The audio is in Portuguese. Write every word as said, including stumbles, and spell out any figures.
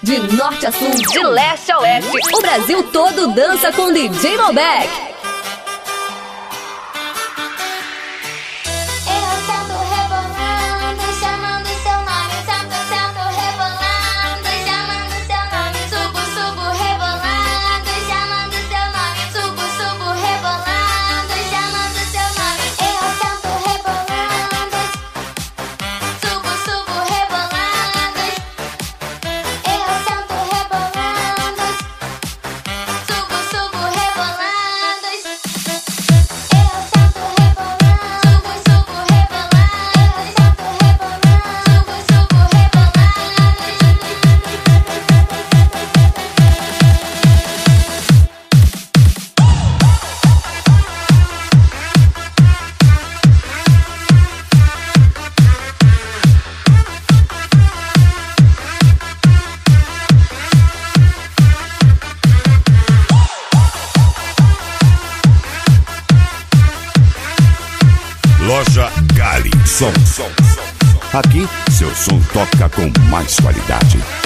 De norte a sul, de leste a oeste, o Brasil todo dança com D J Malbec. Loja Gali Som. Aqui, seu som toca com mais qualidade.